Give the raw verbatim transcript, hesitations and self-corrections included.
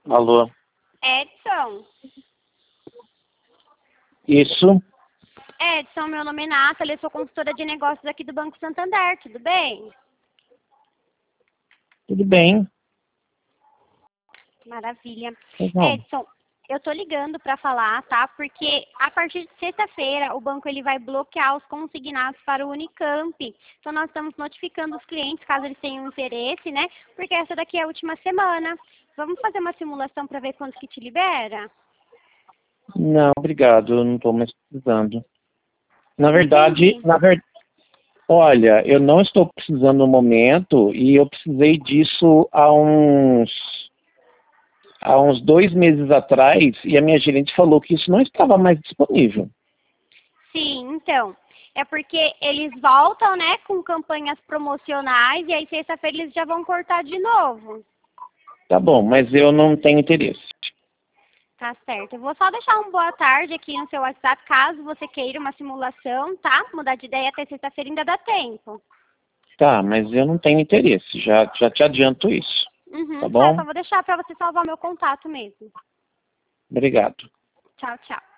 Alô? Edson? Isso? Edson, meu nome é Nathalie, eu sou consultora de negócios aqui do Banco Santander, tudo bem? Tudo bem. Maravilha. Pois não. Edson, eu tô ligando para falar, tá? Porque a partir de sexta-feira o banco ele vai bloquear os consignados para o Unicamp. Então nós estamos notificando os clientes caso eles tenham interesse, né? Porque essa daqui é a última semana. Vamos fazer uma simulação para ver quanto que te libera? Não, obrigado, eu não estou mais precisando. Na verdade, Entendi. na ver... olha, eu não estou precisando no momento e eu precisei disso há uns há uns dois meses atrás e a minha gerente falou que isso não estava mais disponível. Sim, então. É porque eles voltam, né, com campanhas promocionais e aí sexta-feira eles já vão cortar de novo. Tá bom, mas eu não tenho interesse. Tá certo. Eu vou só deixar um boa tarde aqui no seu WhatsApp, caso você queira uma simulação, tá? Mudar de ideia até sexta-feira ainda dá tempo. Tá, mas eu não tenho interesse, já, já te adianto isso. Tá Uhum, tá, bom? só vou deixar pra você salvar meu contato mesmo. Obrigado. Tchau, tchau.